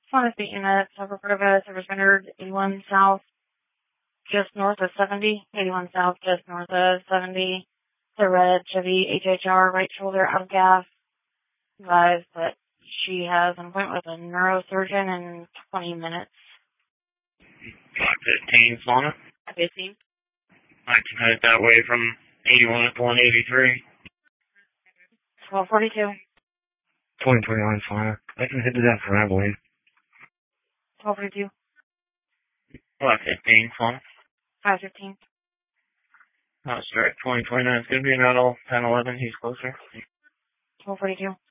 Swan State unit, Upper Cordova, Service rendered 81 South, just north of 70. 81 South, just north of 70. The red Chevy HHR, right shoulder out of gas. Advised that she has an appointment with a neurosurgeon in 20 minutes. 15, Solana. 15. I can head that way from 81 to 183. 1242. 2029, Solana. I can head to that from Abilene. 1242. 515, Solana. 515. That's right. 2029 is going to be an adult. 1011, he's closer. 1242.